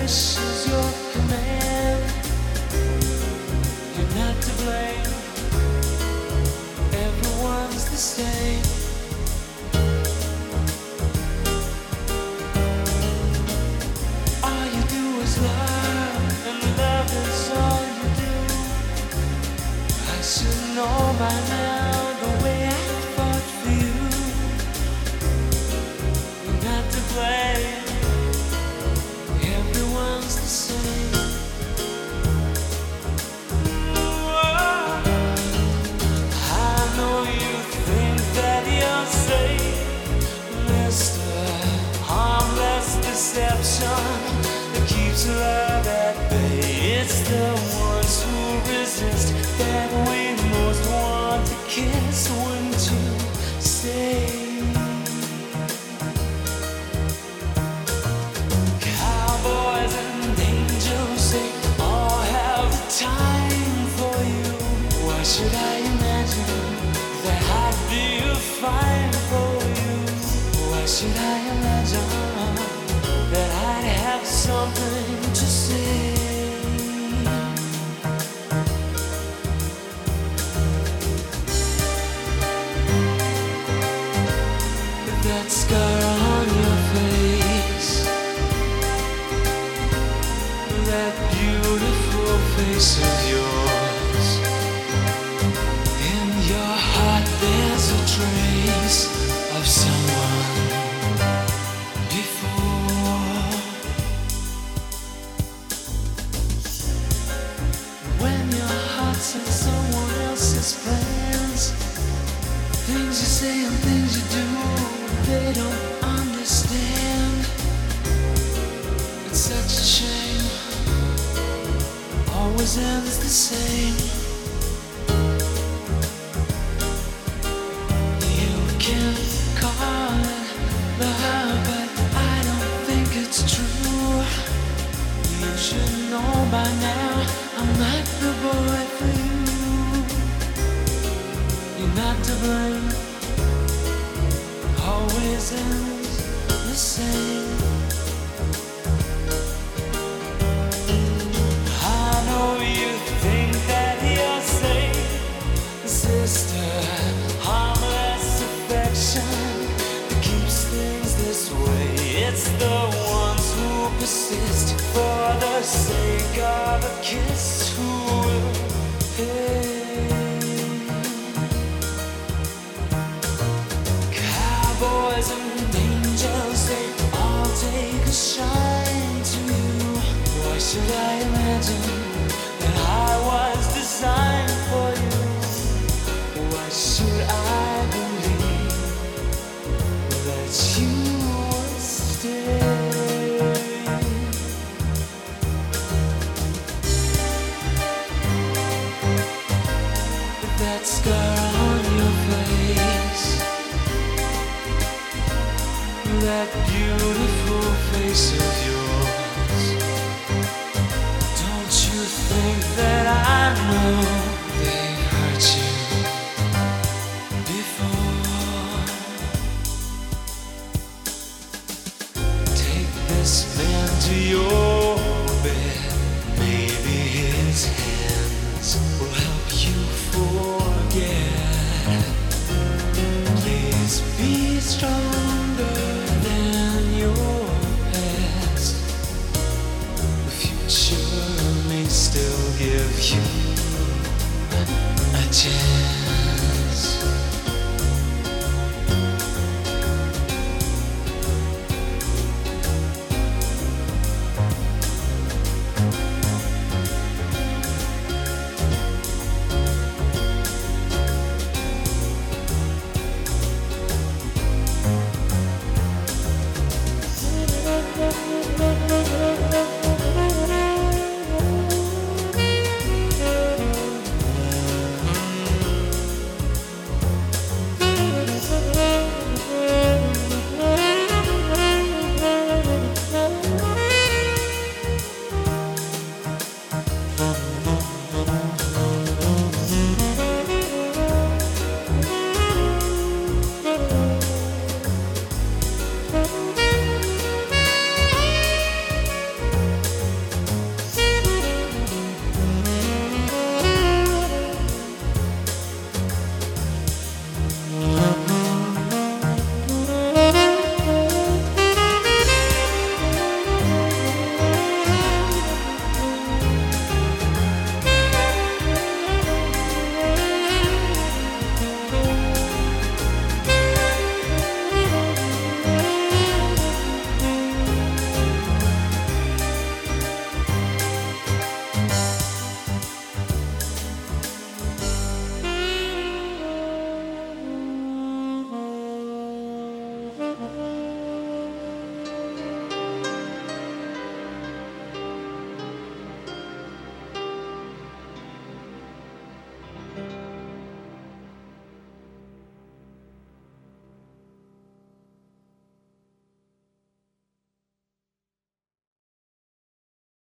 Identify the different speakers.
Speaker 1: wish is your command. You're not to blame. Everyone's the same. All you do is love, and love is all you do. I should know by now the way I fought for you. You're not to blame. Everyone's the same. I know you think that you're safe, Mr. Harmless deception that keeps love at bay. It's the ones who resist that we most want to kiss. Wouldn't you say? Cowboys and angels, they all have the time for you. Why should I imagine that I'd be fine for you? Why should I imagine that I'd have something to say? That scar on your face, that beautiful face of yours. In your heart there's a trace of someone before. When your heart's in someone else's plans, things you say and things you do, they don't understand. It's such a shame, always ends the same. You can call it love, but I don't think it's true. You should know by now I'm not the boy for you. You're not to blame. Always ends the same. I know you think that you're safe, sister. Harmless affection that keeps things this way. It's the ones who persist for the sake of a kiss who will pay. Boys and angels, they all take a shine to you. Why should I imagine that I was designed for you? Why should I believe that you would stay? That scar on your face, that beautiful face of yours. Don't you think that I know they've hurt you before? Take this man to your bed. Maybe his hands will help you forget. Please be stronger than your past. The future may still give you a chance.